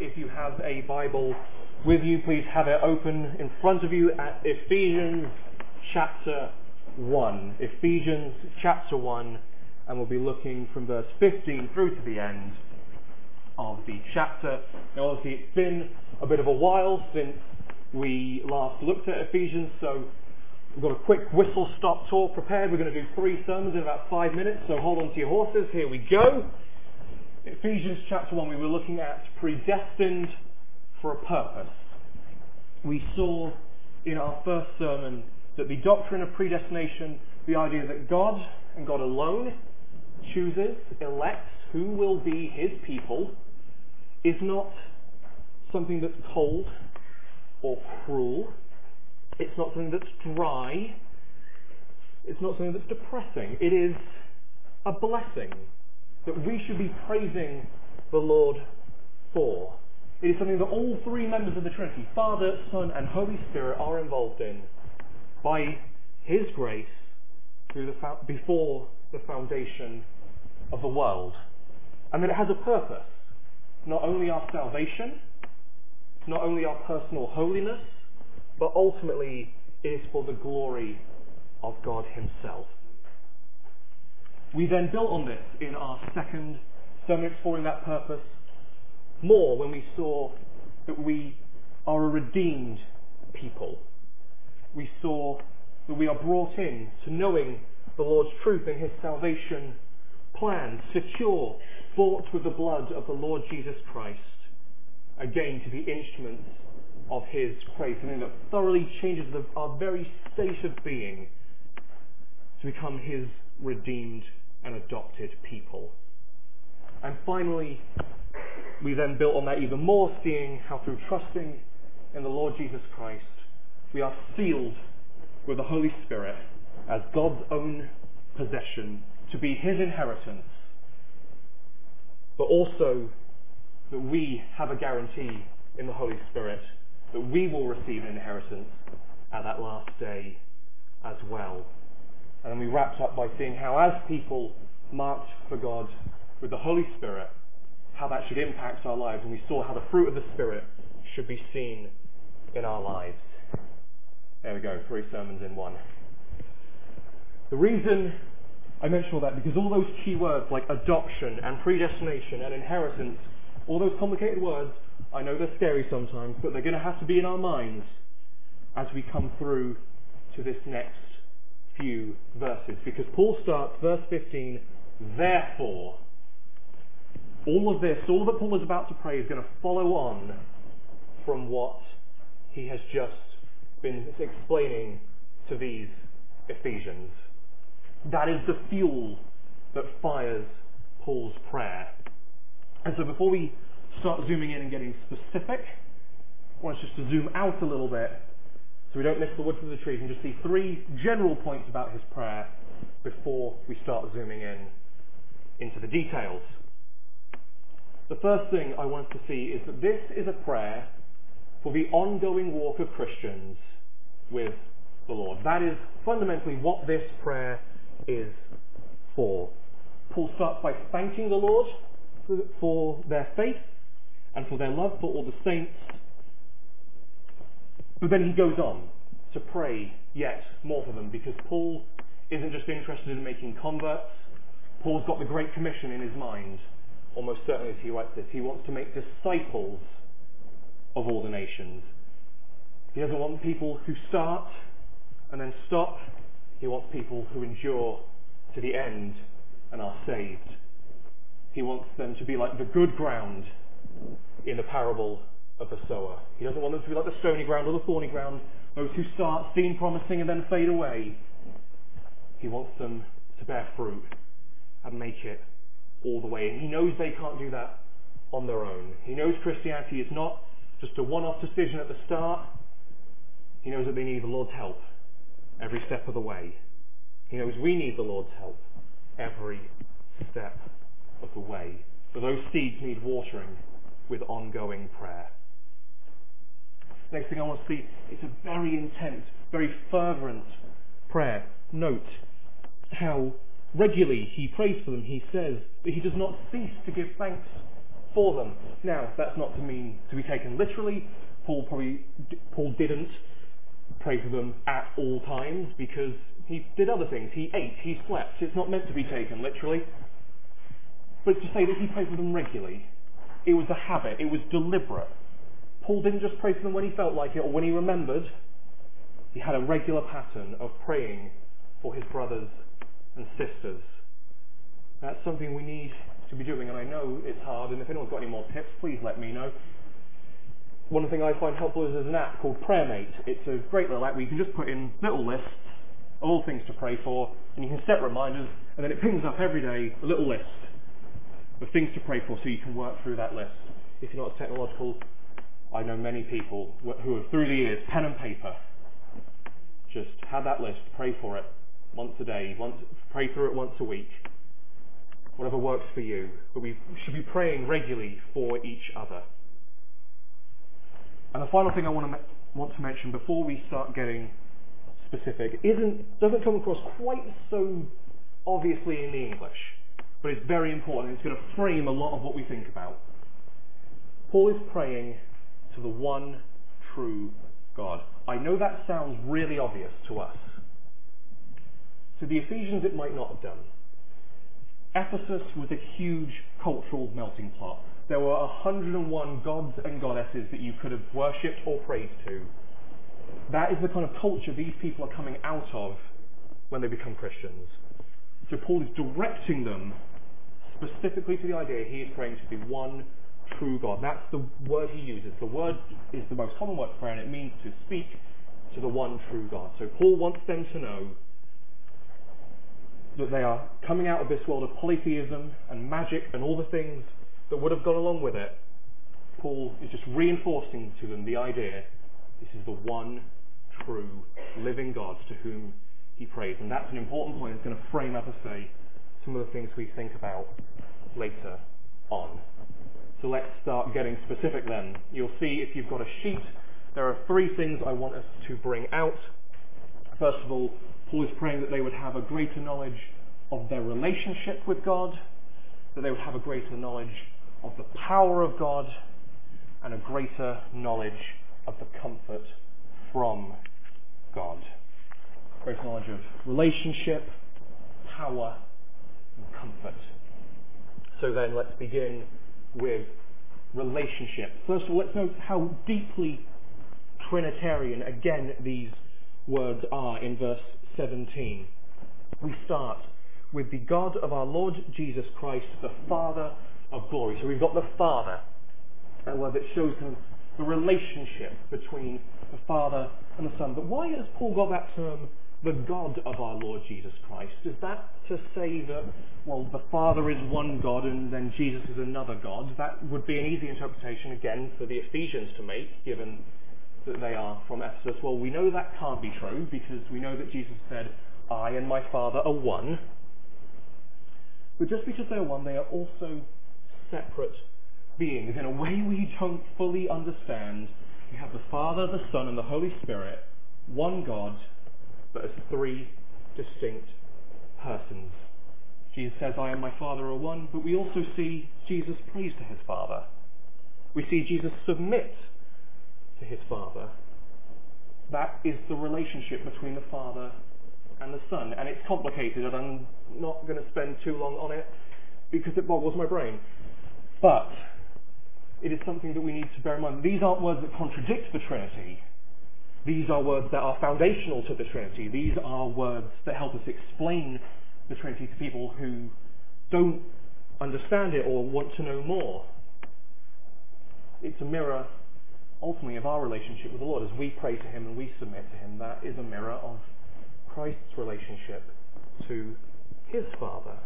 if you have a Bible with you, please have it open in front of you at Ephesians chapter 1. Ephesians chapter 1, and we'll be looking from verse 15 through to the end of the chapter. Now obviously it's been a bit of a while since we last looked at Ephesians, so we've got a quick whistle-stop tour prepared. We're going to do 3 sermons in about 5 minutes, so hold on to your horses. Here we go. Ephesians chapter 1, we were looking at predestined for a purpose. We saw in our first sermon that the doctrine of predestination, the idea that God and God alone chooses, elects who will be his people, is not something that's cold or cruel. It's not something that's dry. It's not something that's depressing. It is a blessing that we should be praising the Lord for. It is something that all 3 members of the Trinity, Father, Son, and Holy Spirit, are involved in by his grace before the foundation of the world. And that it has a purpose. Not only our salvation, not only our personal holiness, but ultimately it is for the glory of God himself. We then built on this in our second sermon exploring that purpose more when we saw that we are a redeemed people. We saw that we are brought in to knowing the Lord's truth and his salvation plan, secure, bought with the blood of the Lord Jesus Christ, again to be instruments of his grace, something that thoroughly changes our very state of being to become his redeemed and adopted people. And finally, we then built on that even more, seeing how through trusting in the Lord Jesus Christ, we are sealed with the Holy Spirit as God's own possession to be his inheritance, but also that we have a guarantee in the Holy Spirit that we will receive an inheritance at that last day as well. And then we wrapped up by seeing how, as people marked for God with the Holy Spirit, how that should impact our lives. And we saw how the fruit of the Spirit should be seen in our lives. There we go, 3 sermons in 1. The reason I mention all that, because all those key words like adoption and predestination and inheritance, all those complicated words, I know they're scary sometimes, but they're going to have to be in our minds as we come through to this next few verses. Because Paul starts, verse 15, therefore. All of this, all that Paul is about to pray, is going to follow on from what he has just been explaining to these Ephesians. That is the fuel that fires Paul's prayer. And so before we start zooming in and getting specific, I want us just to zoom out a little bit so we don't miss the wood from the trees and just see 3 general points about his prayer before we start zooming in into the details. The first thing I want us to see is that this is a prayer for the ongoing walk of Christians with the Lord. That is fundamentally what this prayer is for. Paul starts by thanking the Lord for their faith and for their love for all the saints. But then he goes on to pray yet more for them, because Paul isn't just interested in making converts. Paul's got the Great Commission in his mind, almost certainly as he writes this. He wants to make disciples of all the nations. He doesn't want people who start and then stop. He wants people who endure to the end and are saved. He wants them to be like the good ground in the parable of the sower. He doesn't want them to be like the stony ground or the thorny ground, those who start, seem promising, and then fade away. He wants them to bear fruit and make it all the way. And he knows they can't do that on their own. He knows Christianity is not just a one-off decision at the start. He knows that they need the Lord's help every step of the way. He knows we need the Lord's help every step of the way. But those seeds need watering with ongoing prayer. Next thing I want to see, it's a very intense, very fervent prayer. Note how regularly he prays for them. He says that he does not cease to give thanks for them. Now, that's not to mean to be taken literally. Paul didn't pray for them at all times because he did other things. He ate, he slept. It's not meant to be taken literally. But to say that he prayed for them regularly, it was a habit, it was deliberate. Paul didn't just pray for them when he felt like it or when he remembered. He had a regular pattern of praying for his brothers and sisters. That's something we need to be doing, and I know it's hard, and if anyone's got any more tips, please let me know. One thing I find helpful is there's an app called PrayerMate. It's a great little app where you can just put in little lists of all things to pray for, and you can set reminders, and then it pings up every day a little list of things to pray for so you can work through that list. If you're not as technological, I know many people who have, through the years, pen and paper, just had that list, pray for it once a day, pray through it once a week, whatever works for you. But we should be praying regularly for each other. And the final thing I want to mention before we start getting specific doesn't come across quite so obviously in the English, but it's very important. It's going to frame a lot of what we think about. Paul is praying to the one true God. I know that sounds really obvious to us. To the Ephesians it might not have done. Ephesus was a huge cultural melting pot. There were 101 gods and goddesses that you could have worshipped or prayed to. That is the kind of culture these people are coming out of when they become Christians. So Paul is directing them specifically to the idea he is praying to the one true God. That's the word he uses. The word is the most common word for prayer, and it means to speak to the one true God. So Paul wants them to know that they are coming out of this world of polytheism and magic and all the things that would have gone along with it. Paul is just reinforcing to them the idea this is the one true living God to whom he prays. And that's an important point. It's going to frame, as I say, some of the things we think about later on. So let's start getting specific then. You'll see if you've got a sheet, there are three things I want us to bring out. First of all, Paul is praying that they would have a greater knowledge of their relationship with God, that they would have a greater knowledge of the power of God, and a greater knowledge of the comfort from God. Greater knowledge of relationship, power, and comfort. So then let's begin with relationship. First of all, let's note how deeply Trinitarian, again, these words are in verse 17. We start with the God of our Lord Jesus Christ, the Father of glory. So we've got the Father, a word that shows the relationship between the Father and the Son. But why has Paul got that term, the God of our Lord Jesus Christ? Is that to say that, well, the Father is one God and then Jesus is another God? That would be an easy interpretation, again, for the Ephesians to make, given that they are from Ephesus. Well, we know that can't be true, because we know that Jesus said, I and my Father are one. But just because they are one, they are also separate beings. In a way we don't fully understand, we have the Father, the Son, and the Holy Spirit, one God, but as three distinct persons. Jesus says, I and my Father are one, but we also see Jesus prays to his Father. We see Jesus submit to his Father. That is the relationship between the Father and the Son, and it's complicated, and I'm not going to spend too long on it because it boggles my brain. But it is something that we need to bear in mind. These aren't words that contradict the Trinity. These are words that are foundational to the Trinity. These are words that help us explain the Trinity to people who don't understand it or want to know more. It's a mirror, ultimately, of our relationship with the Lord. As we pray to him and we submit to him, that is a mirror of Christ's relationship to his Father.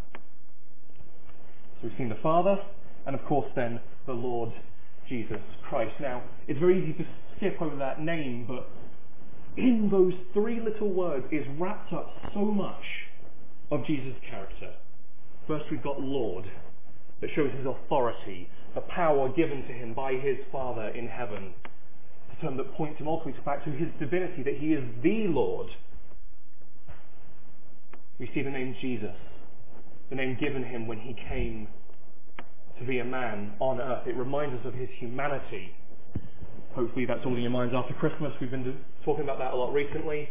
So we've seen the Father, and of course then the Lord Jesus Christ. Now, it's very easy to skip over that name, but in those three little words is wrapped up so much of Jesus' character. First we've got Lord, that shows his authority, the power given to him by his Father in heaven. It's a term that points him ultimately back to his divinity, that he is the Lord. We see the name Jesus, the name given him when he came to be a man on earth. It reminds us of his humanity. Hopefully that's all in your minds after Christmas. We've been talking about that a lot recently.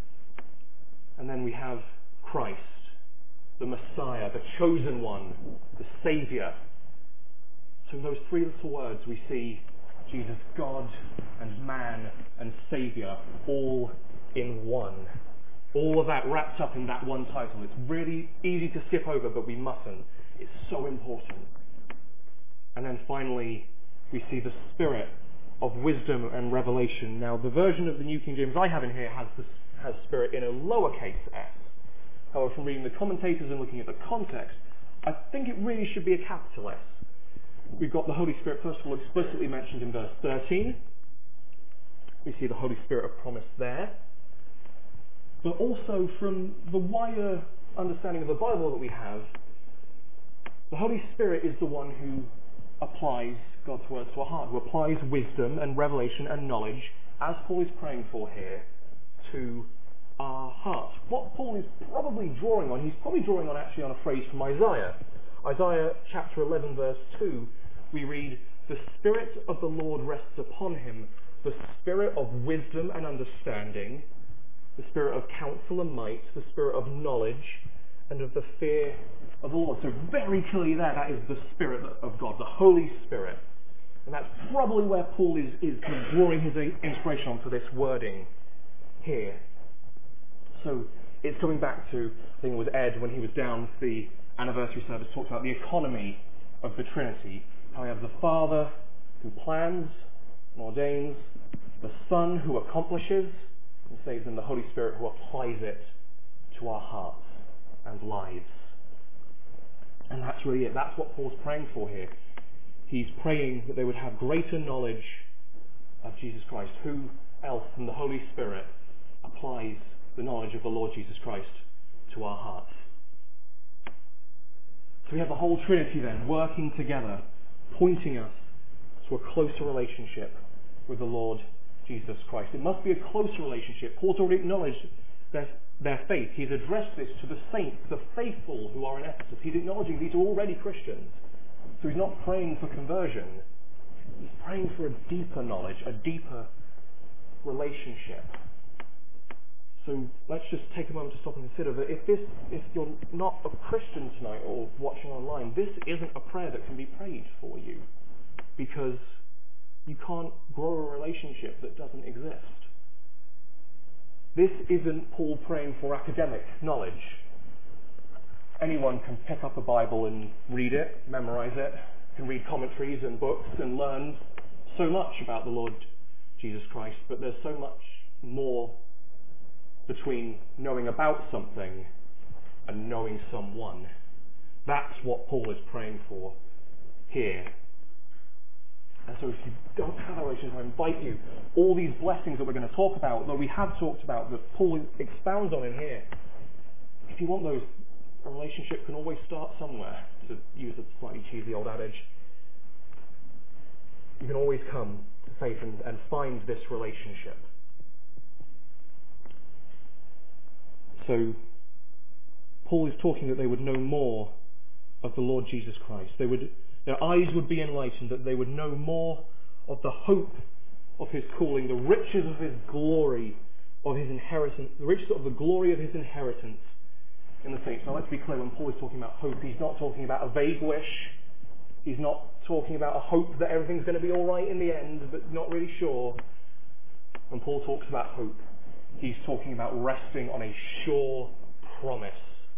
And then we have Christ, the Messiah, the chosen one, the Saviour. So in those three little words we see Jesus, God and man and Saviour, all in one. All of that wrapped up in that one title. It's really easy to skip over, but we mustn't. It's so important. And then finally, we see the Spirit of wisdom and revelation. Now, the version of the New King James I have in here has Spirit in a lowercase s. However, from reading the commentators and looking at the context, I think it really should be a capital S. We've got the Holy Spirit, first of all, explicitly mentioned in verse 13. We see the Holy Spirit of promise there. But also from the wider understanding of the Bible that we have, the Holy Spirit is the one who applies God's words to our heart, who applies wisdom and revelation and knowledge, as Paul is praying for here, to our hearts. What Paul is probably drawing on, he's probably drawing on actually on a phrase from Isaiah. Isaiah chapter 11 verse 2, we read, "The Spirit of the Lord rests upon him, the Spirit of wisdom and understanding, the Spirit of counsel and might, the Spirit of knowledge, and of the fear of the Lord." So very clearly there, that is the Spirit of God, the Holy Spirit. And that's probably where Paul is kind of drawing his inspiration on for this wording here. So it's coming back to, I think it was Ed, when he was down for the anniversary service, talked about the economy of the Trinity. How we have the Father who plans and ordains, the Son who accomplishes and saves, and the Holy Spirit who applies it to our hearts and lives. And that's really it. That's what Paul's praying for here. He's praying that they would have greater knowledge of Jesus Christ. Who else than the Holy Spirit applies the knowledge of the Lord Jesus Christ to our hearts? So we have the whole Trinity then working together, pointing us to a closer relationship with the Lord Jesus Christ. It must be a closer relationship. Paul's already acknowledged their faith. He's addressed this to the saints, the faithful who are in Ephesus. He's acknowledging these are already Christians. So he's not praying for conversion. He's praying for a deeper knowledge, a deeper relationship. So let's just take a moment to stop and consider that if you're not a Christian tonight or watching online, this isn't a prayer that can be prayed for you, because you can't grow a relationship that doesn't exist. This isn't Paul praying for academic knowledge. Anyone can pick up a Bible and read it, memorize it, can read commentaries and books and learn so much about the Lord Jesus Christ, but there's so much more between knowing about something and knowing someone. That's what Paul is praying for here. And so if you don't have that relationship, I invite you, all these blessings that we're going to talk about, that we have talked about, that Paul expounds on in here, if you want those, a relationship can always start somewhere, to use a slightly cheesy old adage. You can always come to faith and find this relationship. So Paul is talking that they would know more of the Lord Jesus Christ. Their eyes would be enlightened, that they would know more of the hope of his calling, the riches of his glory, of his inheritance, the riches of the glory of his inheritance in the saints. Now let's be clear, when Paul is talking about hope, he's not talking about a vague wish. He's not talking about a hope that everything's going to be all right in the end, but not really sure. When Paul talks about hope, he's talking about resting on a sure promise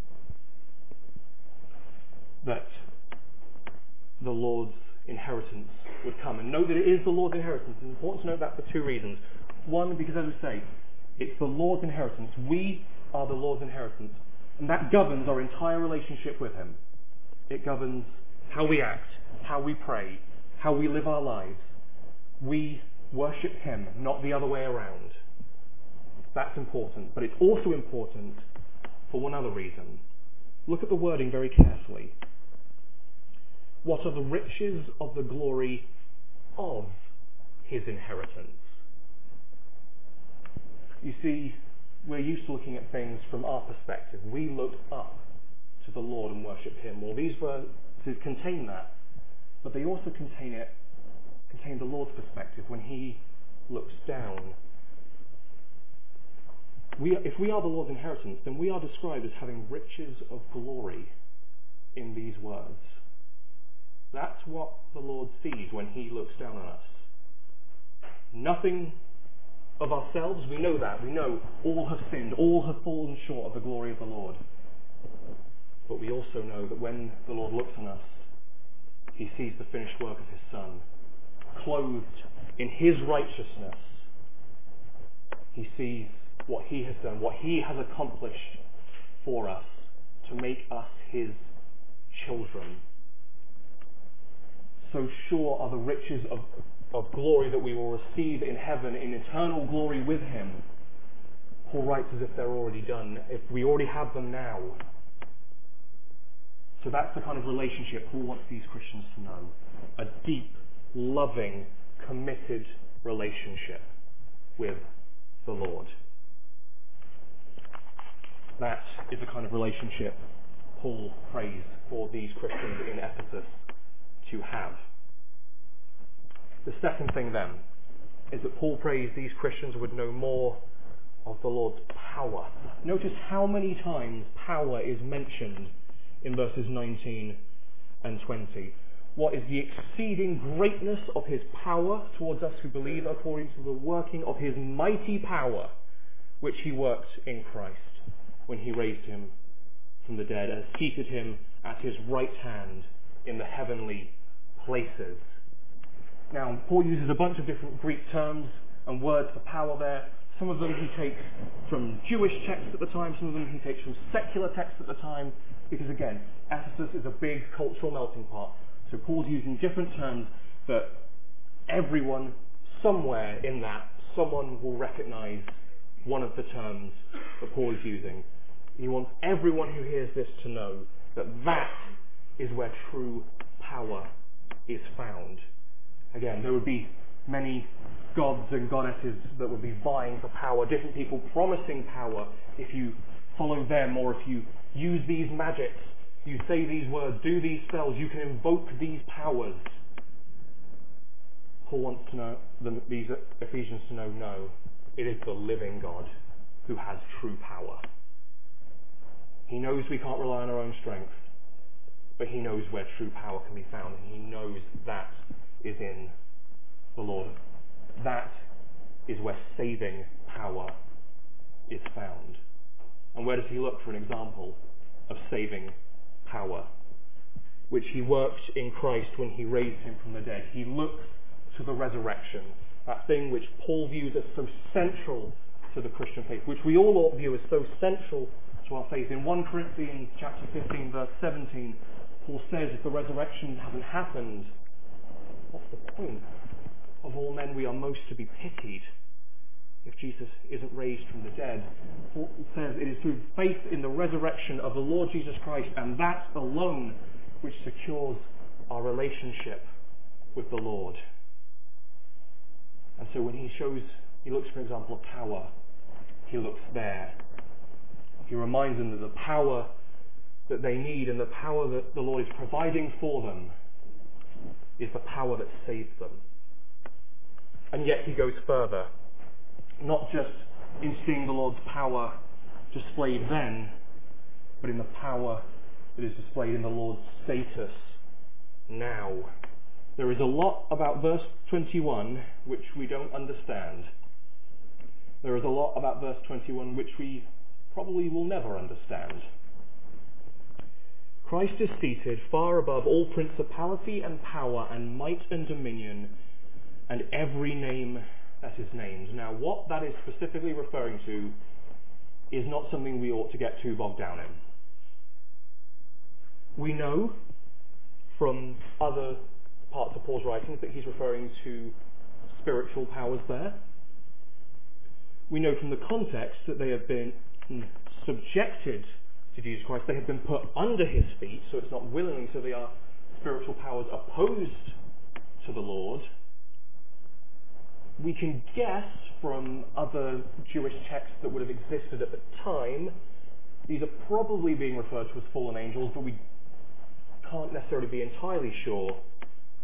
that the Lord's inheritance would come. And note that it is the Lord's inheritance. It's important to note that for two reasons. One, because as we say, it's the Lord's inheritance. We are the Lord's inheritance. And that governs our entire relationship with him. It governs how we act, how we pray, how we live our lives. We worship him, not the other way around. That's important. But it's also important for one other reason. Look at the wording very carefully. What are the riches of the glory of his inheritance? You see, we're used to looking at things from our perspective. We look up to the Lord and worship him. Well, these verses contain that. but they also contain the Lord's perspective when he looks down. If we are the Lord's inheritance, then we are described as having riches of glory in these words. That's what the Lord sees when he looks down on us. Nothing of ourselves, we know that. We know all have sinned, all have fallen short of the glory of the Lord. But we also know that when the Lord looks on us, he sees the finished work of his Son, clothed in his righteousness. He sees what he has done, what he has accomplished for us to make us his children. So sure are the riches of glory that we will receive in heaven, in eternal glory with him. Paul writes as if they're already done, if we already have them now. So that's the kind of relationship Paul wants these Christians to know. A deep, loving, committed relationship with the Lord. That is the kind of relationship Paul prays for these Christians in Ephesus to have. The second thing then is that Paul prays these Christians would know more of the Lord's power. Notice how many times power is mentioned in verses 19 and 20. What is the exceeding greatness of his power towards us who believe, according to the working of his mighty power, which he worked in Christ when he raised him from the dead and seated him at his right hand in the heavenly places. Now, Paul uses a bunch of different Greek terms and words for power there. Some of them he takes from Jewish texts at the time, some of them he takes from secular texts at the time, because again, Ephesus is a big cultural melting pot. So Paul's using different terms that everyone, somewhere in that, someone will recognize one of the terms that Paul is using. He wants everyone who hears this to know that that is where true power is found. Again, there would be many gods and goddesses that would be vying for power, different people promising power. If you follow them, or if you use these magics, you say these words, do these spells, you can invoke these powers. Paul wants to know, these Ephesians to know, no, it is the living God who has true power. He knows we can't rely on our own strength, but he knows where true power can be found, and he knows that is in the Lord. That is where saving power is found. And where does he look for an example of saving power? Which he worked in Christ when he raised him from the dead. He looks to the resurrection, that thing which Paul views as so central to the Christian faith, which we all ought to view as so central to our faith. In 1 Corinthians chapter 15, verse 17, Paul says, if the resurrection hasn't happened, what's the point? Of all men we are most to be pitied if Jesus isn't raised from the dead. Paul says it is through faith in the resurrection of the Lord Jesus Christ, and that alone, which secures our relationship with the Lord. And so when he looks for an example of power, he looks there. He reminds them that the power that they need and the power that the Lord is providing for them is the power that saves them. And yet he goes further, not just in seeing the Lord's power displayed then, but in the power that is displayed in the Lord's status now. There is a lot about verse 21 which we don't understand. There is a lot about verse 21 which we probably will never understand. Christ is seated far above all principality and power and might and dominion and every name that is named. Now, what that is specifically referring to is not something we ought to get too bogged down in. We know from other parts of Paul's writings that he's referring to spiritual powers there. We know from the context that they have been subjected to Jesus Christ. They have been put under his feet, so it's not willingly, so they are spiritual powers opposed to the Lord. We can guess from other Jewish texts that would have existed at the time, these are probably being referred to as fallen angels, but we can't necessarily be entirely sure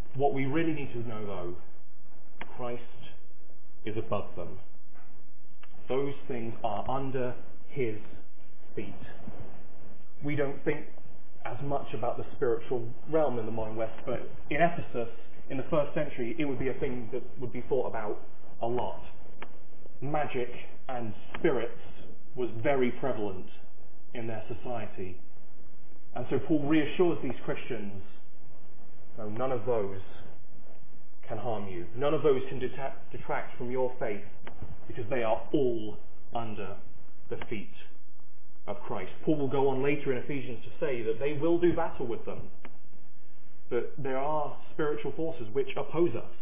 What we really need to know, though, Christ is above them. Those things are under his feet. We don't think as much about the spiritual realm in the modern West, but in Ephesus, in the first century, it would be a thing that would be thought about a lot. Magic and spirits was very prevalent in their society. And so Paul reassures these Christians, no, none of those can harm you. None of those can detract from your faith, because they are all under the feet of Christ. Paul will go on later in Ephesians to say that they will do battle with them, that there are spiritual forces which oppose us,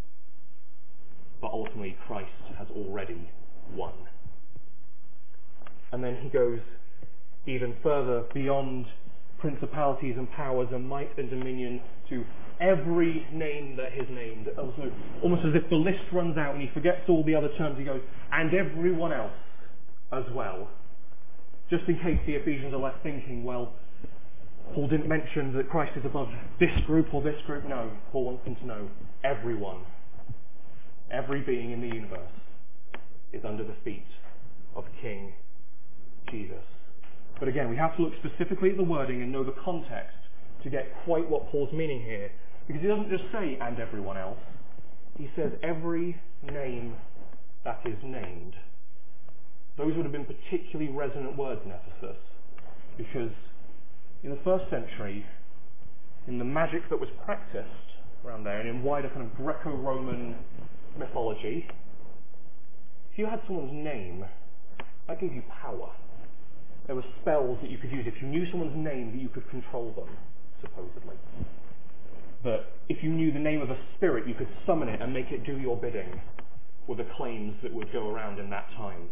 but ultimately Christ has already won. And then he goes even further beyond principalities and powers and might and dominion to every name that is named. Also, almost as if the list runs out and he forgets all the other terms, he goes, and everyone else as well. Just in case the Ephesians are left thinking, well, Paul didn't mention that Christ is above this group or this group. No, Paul wants them to know everyone, every being in the universe is under the feet of King Jesus. But again, we have to look specifically at the wording and know the context to get quite what Paul's meaning here. Because he doesn't just say, and everyone else. He says, every name that is named. Those would have been particularly resonant words in Ephesus. Because in the first century, in the magic that was practiced around there, and in wider kind of Greco-Roman mythology, if you had someone's name, that gave you power. There were spells that you could use. If you knew someone's name, that you could control them, supposedly. But if you knew the name of a spirit, you could summon it and make it do your bidding, were the claims that would go around in that time.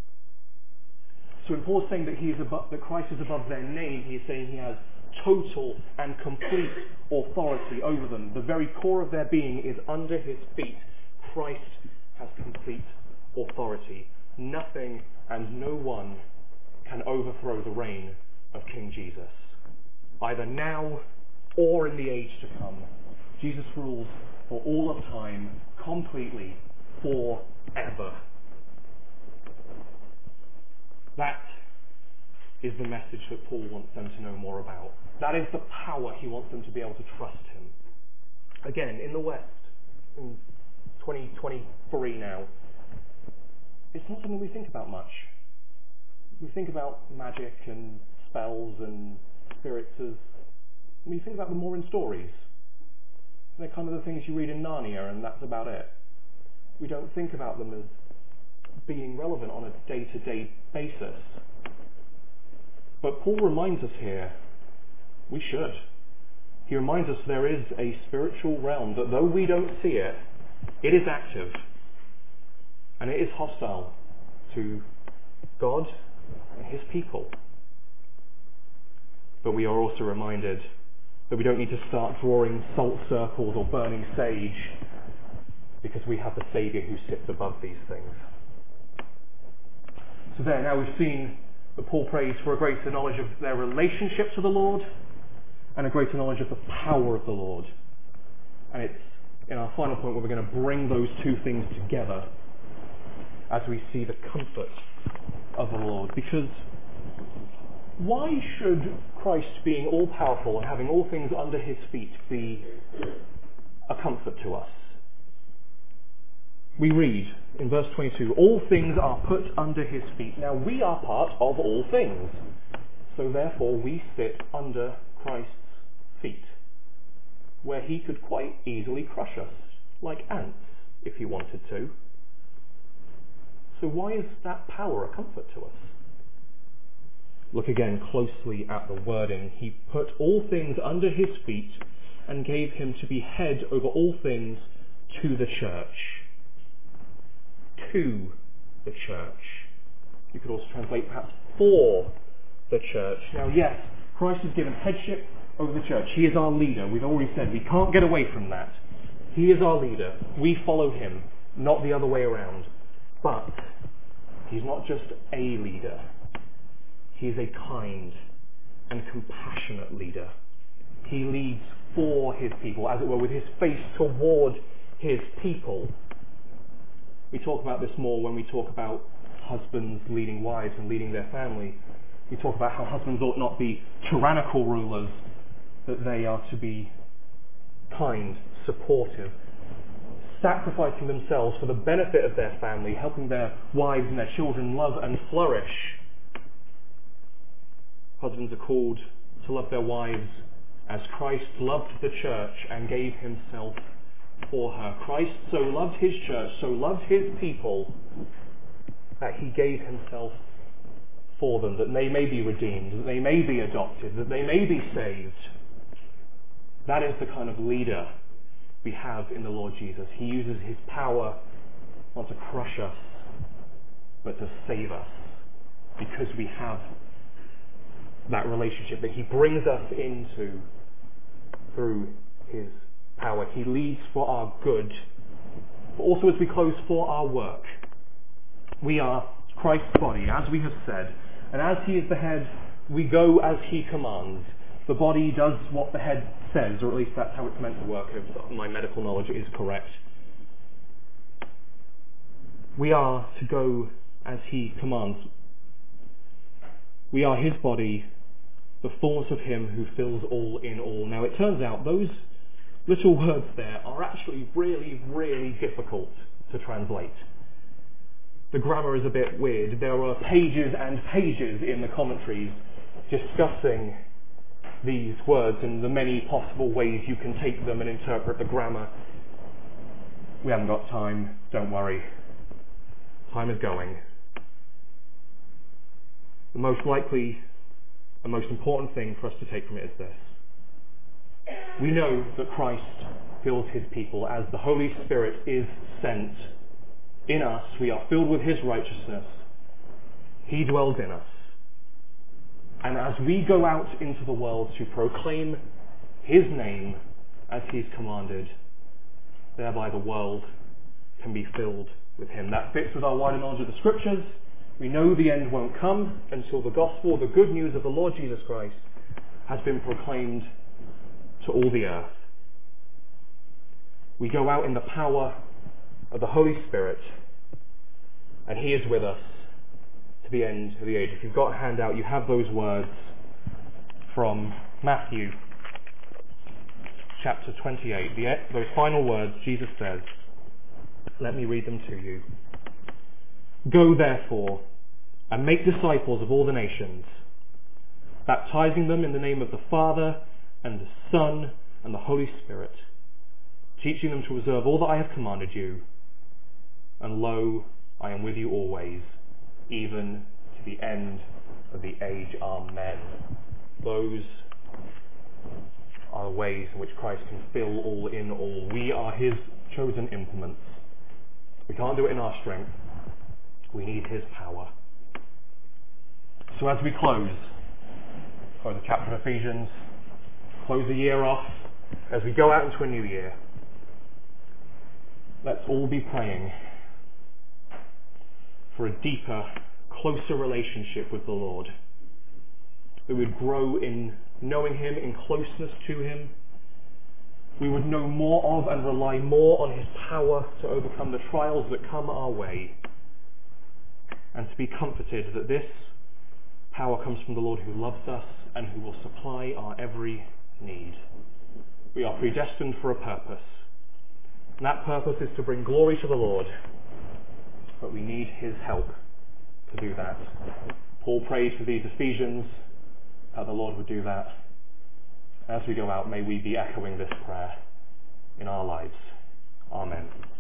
So when Paul's saying that Christ is above their name, he is saying he has total and complete authority over them. The very core of their being is under his feet. Christ has complete authority. Nothing and no one can overthrow the reign of King Jesus, either now or in the age to come. Jesus rules for all of time, completely, forever. That is the message that Paul wants them to know more about. That is the power he wants them to be able to trust him. Again, in the West, in 2023 now, it's not something we think about much. We think about magic and spells and spirits as, we think about them more in stories. They're kind of the things you read in Narnia, and that's about it. We don't think about them as being relevant on a day-to-day basis. But Paul reminds us here, we should. He reminds us there is a spiritual realm that though we don't see it, it is active. And it is hostile to God and his people. But we are also reminded that we don't need to start drawing salt circles or burning sage, because we have the Saviour who sits above these things. So there, now we've seen that Paul prays for a greater knowledge of their relationship to the Lord and a greater knowledge of the power of the Lord. And it's in our final point where we're going to bring those two things together as we see the comfort of the Lord. Because why should Christ being all-powerful and having all things under his feet be a comfort to us? We read in verse 22, all things are put under his feet. Now we are part of all things, so therefore we sit under Christ's feet, where he could quite easily crush us, like ants, if he wanted to. So why is that power a comfort to us? Look again closely at the wording. He put all things under his feet and gave him to be head over all things to the church. To the church. You could also translate perhaps for the church. Now yes, Christ has given headship over the church. He is our leader. We've already said we can't get away from that. He is our leader. We follow him, not the other way around. But he's not just a leader. He is a kind and compassionate leader. He leads for his people, as it were, with his face toward his people. We talk about this more when we talk about husbands leading wives and leading their family. We talk about how husbands ought not be tyrannical rulers, that they are to be kind, supportive, sacrificing themselves for the benefit of their family, helping their wives and their children love and flourish. Husbands are called to love their wives as Christ loved the church and gave himself for her. Christ so loved his church, so loved his people, that he gave himself for them, that they may be redeemed, that they may be adopted, that they may be saved. That is the kind of leader we have in the Lord Jesus. He uses his power not to crush us, but to save us, because we have that relationship that he brings us into through his power. He leads for our good, but also, as we close, for our work. We are Christ's body, as we have said, and as he is the head, we go as he commands. The body does what the head says, or at least that's how it's meant to work, if my medical knowledge is correct. We are to go as he commands. We are his body, the fullness of him who fills all in all. Now, it turns out those little words there are actually really, really difficult to translate. The grammar is a bit weird. There are pages and pages in the commentaries discussing these words and the many possible ways you can take them and interpret the grammar. We haven't got time, don't worry. Time is going. The most likely and most important thing for us to take from it is this. We know that Christ fills his people as the Holy Spirit is sent in us. We are filled with his righteousness. He dwells in us. And as we go out into the world to proclaim his name as he's commanded, thereby the world can be filled with him. That fits with our wider knowledge of the scriptures. We know the end won't come until the gospel, the good news of the Lord Jesus Christ, has been proclaimed to all the earth. We go out in the power of the Holy Spirit, and he is with us to the end of the age. If you've got a handout, you have those words from Matthew chapter 28. Those final words, Jesus says, let me read them to you. Go therefore and make disciples of all the nations, baptizing them in the name of the Father and the Son and the Holy Spirit, teaching them to observe all that I have commanded you. And lo, I am with you always, even to the end of the age. Amen. Those are the ways in which Christ can fill all in all. We are his chosen implements. We can't do it in our strength. We need his power. So as we close the chapter of Ephesians, close the year off, as we go out into a new year, let's all be praying for a deeper, closer relationship with the Lord. We would grow in knowing him, in closeness to him. We would know more of and rely more on his power to overcome the trials that come our way, and to be comforted that this power comes from the Lord who loves us and who will supply our every need. We are predestined for a purpose, and that purpose is to bring glory to the Lord, but we need his help to do that. Paul prayed for these Ephesians that the Lord would do that. As we go out, may we be echoing this prayer in our lives. Amen.